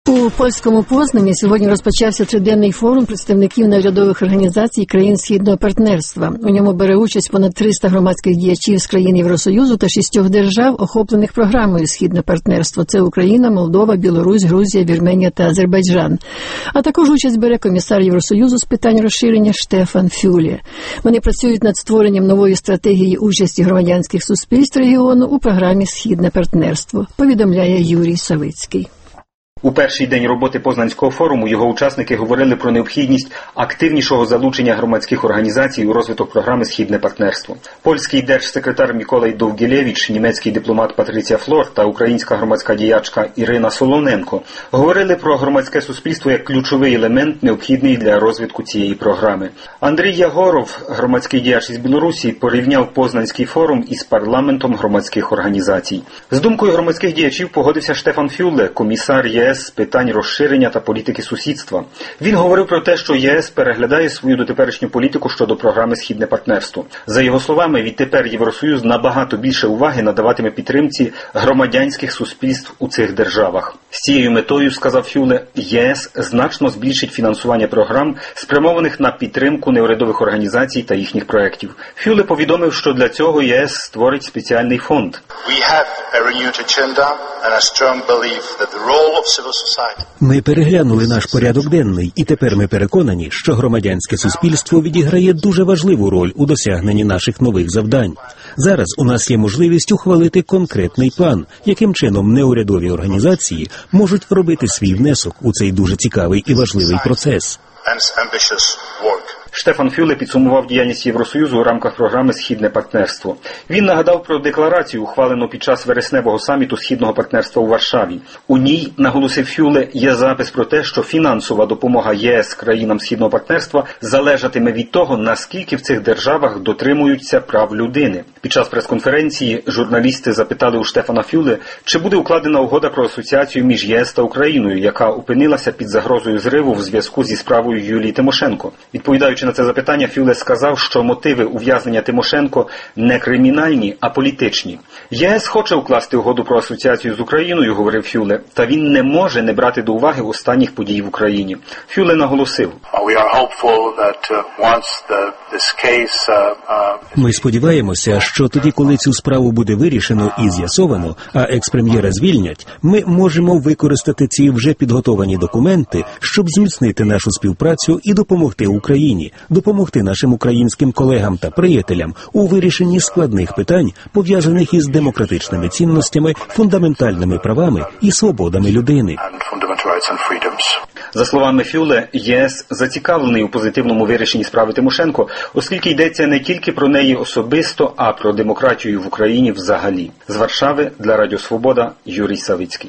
У польському Познані сьогодні розпочався триденний форум представників неурядових організацій країн Східного партнерства. У ньому бере участь понад 300 громадських діячів з країн Євросоюзу та 6 держав, охоплених програмою Східне партнерство. Це Україна, Молдова, Білорусь, Грузія, Вірменія та Азербайджан. А також участь бере комісар Євросоюзу з питань розширення Штефан Фюле. Вони працюють над створенням нової стратегії участі громадянських суспільств регіону у програмі Східне партнерство, повідомляє Юрій Савицький. У перший день роботи Познанського форуму його учасники говорили про необхідність активнішого залучення громадських організацій у розвиток програми «Східне партнерство». Польський держсекретар Миколай Довгілевич, німецький дипломат Патриція Флор та українська громадська діячка Ірина Солоненко говорили про громадське суспільство як ключовий елемент, необхідний для розвитку цієї програми. Андрій Ягоров, громадський діяч із Білорусі, порівняв Познанський форум із парламентом громадських організацій. З думкою громадських діячів погодився Штефан Фюле, комісар ЄС з питань розширення та політики сусідства. Він говорив про те, що ЄС переглядає свою дотеперішню політику щодо програми «Східне партнерство». За його словами, відтепер Євросоюз набагато більше уваги надаватиме підтримці громадянських суспільств у цих державах. З цією метою, сказав Фюле, ЄС значно збільшить фінансування програм, спрямованих на підтримку неурядових організацій та їхніх проєктів. Фюле повідомив, що для цього ЄС створить спеціальний фонд. Ми переглянули наш порядок денний, і тепер ми переконані, що громадянське суспільство відіграє дуже важливу роль у досягненні наших нових завдань. Зараз у нас є можливість ухвалити конкретний план, яким чином неурядові організації можуть робити свій внесок у цей дуже цікавий і важливий процес. Штефан Фюле підсумував діяльність Євросоюзу у рамках програми «Східне партнерство». Він нагадав про декларацію, ухвалену під час вересневого саміту Східного партнерства у Варшаві. У ній, наголосив Фюле, є запис про те, що фінансова допомога ЄС країнам Східного партнерства залежатиме від того, наскільки в цих державах дотримуються прав людини. Під час прес-конференції журналісти запитали у Штефана Фюле, чи буде укладена угода про асоціацію між ЄС та Україною, яка опинилася під загрозою зриву в зв'язку зі справою Юлії Тимошенко. Відповідаючи на це запитання, Фюле сказав, що мотиви ув'язнення Тимошенко не кримінальні, а політичні. ЄС хоче укласти угоду про асоціацію з Україною, говорив Фюле, та він не може не брати до уваги останніх подій в Україні. Фюле наголосив. Ми сподіваємося, що тоді, коли цю справу буде вирішено і з'ясовано, а екс-прем'єра звільнять, ми можемо використати ці вже підготовані документи, щоб зміцнити нашу співпрацю і допомогти Україні, допомогти нашим українським колегам та приятелям у вирішенні складних питань, пов'язаних із демократичними цінностями, фундаментальними правами і свободами людини. За словами Фюле, єС зацікавлений у позитивному вирішенні справи Тимошенко, оскільки йдеться не тільки про неї особисто, а про демократію в Україні взагалі. З Варшави для Радіо Свобода Юрій Савицький.